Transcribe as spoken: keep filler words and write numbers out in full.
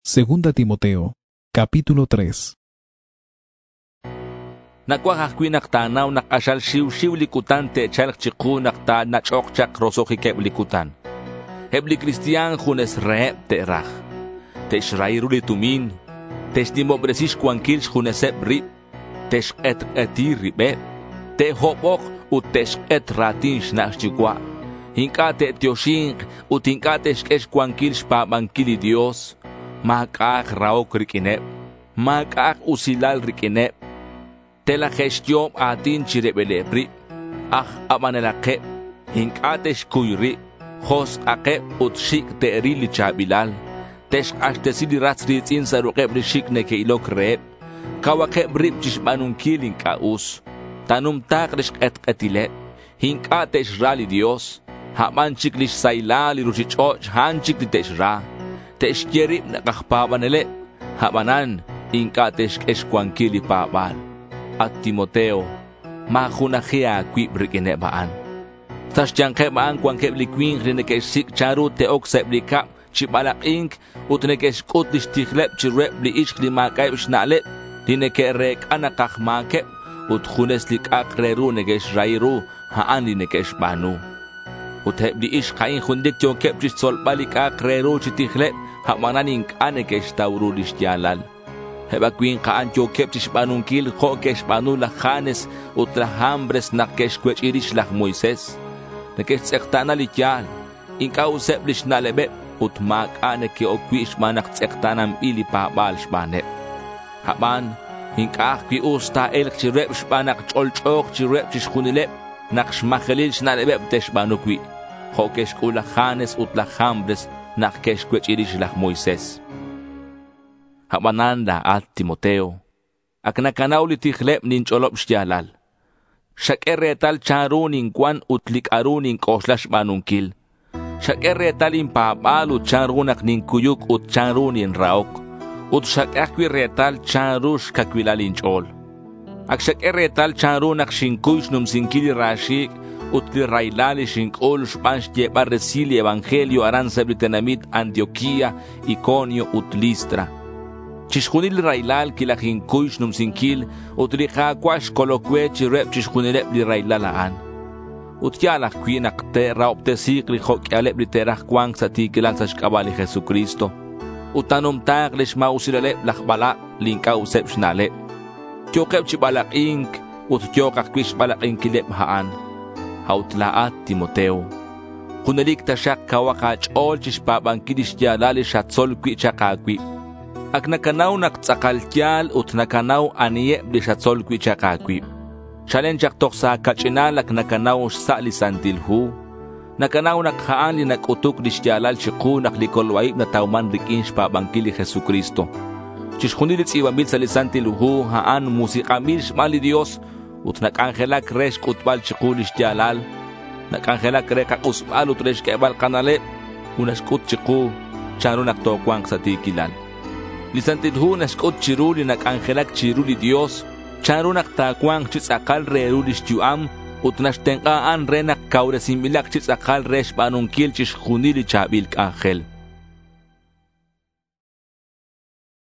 Segunda Timoteo, capítulo tres. Nakuah akwinak tanaw nakasal siw-siw likutan te chalk chikunak ta nachok chak rosokikep likutan. Hebli Kristiyan junes reep te raj. Te shrairu tumin. Te stimobresis kwankils junesep rip. Te shet eti ribe. Te hopok u te shet ratin shnashchikwa. Hinka te tioshin u tinka te shkesh kwankils pa bankili Dios. Makak raok rikinep. Makak usilal rikinep. Tela gestión atin chirebelebri, ah amanelake, hinkatesh kuyri, hos ake utshik te rili chabilal, tesh ashtesidi ratsrit in sarukebri shik neke ilok reb, kawakebri chishmanun kilin kaus, tanum takrish et etile, hinkatesh rali Dios, hamanchik lish sailali ruchichoch hanchik ditesh ra, tesh yerib nakakpabanele, habanan, hinkatesh eshkwankili pabal. At Timoteo, mahunahia kwib rikinebaan. Tas jankebaan kwankeb likwing rinekesik charu te okseb likap, chibalak ink, utnekeskut lishtiklep chirep li ish limakay ushnalep, linekerek anakak makep, uthunes likak reru negesh rairu, haan linekesh banu. Utheb li ish kain hundik jonkep chisol balikak reru chitiklep, hamananink anekesh tauru lishtialal. Heba queen kaan yo kep chishbanun kil ho keshbanu la janes utra hambres na keshkwech irish la Moises. Ne kechtsektana lityal. Inka usep lish na lebe utmak ane ke okwish manak tsektanam ili pa bal shbane. Haban inka kwi usta elk chirep shbanak cholchok chirep chishkunilep nak shmakhelil shna lebe teshbanu kwi. Ho keshkula janes utla hambres na keshkwech irish la Moises. Habananda at Timoteo. Aknakanaw litikhlep nin cholop shtialal. Shakerretal charun in kwan utlik arun in koslash manunkil. Shakerretal in papal ut charunak nin kuyuk ut charun in raok. Ut shakakwi retal charush kakwilal in chol. Ak shakerretal charunak shinkush num sinkili rashik utli railali shinkol shpansh yebar resili evangelio aran seblitenamit Antioquia, Iconio ut Listra. Chishkunil railal kilajin kuish num sinkil, utrija kwash kolokwe chirep chishkunilep li railalaan. Utyalak kwinak te raopte sikli hokyalep li teraj kwang sa tikilan sa shkabali Jesucristo. Utanum tag lish mausilalep lakbala linka usep shnalep. Tyokep chibalak ink, uttyokak kwish balak inkilep haan. Hautlaat Timoteo. Kunalik tasyak kawakach ol chishpabangkidish yalali shatsol kwi chakakwi. Ak nakanaw naktsaqaltyal ut nakanaw aniye blishatsol kwi chakakwi. Shalen jaktok sa kachinal ak nakanaw sa lisantilhu. Nakanaw nakhaan li nakutuk lishyalal shiku naklikolwaib na tauman rikin shpabangkili Jesucristo. Chishkunilit iwambil sa lisantilhu haan musikamil shmali Dios ut nakangelak resh kutbal shiku lishyalal. Nakangelak rekak usbal ut resh kaibal kanale unashkut shiku charo naktokwang sa tikilal. Lisantilhu naskot chiruli nakangelak chiruli Dios, charo naktakwang chitsakal rerulish yuam, utnashtenkaan renak kauresimilak chitsakal resh panunkil chishkunili chabil kangel.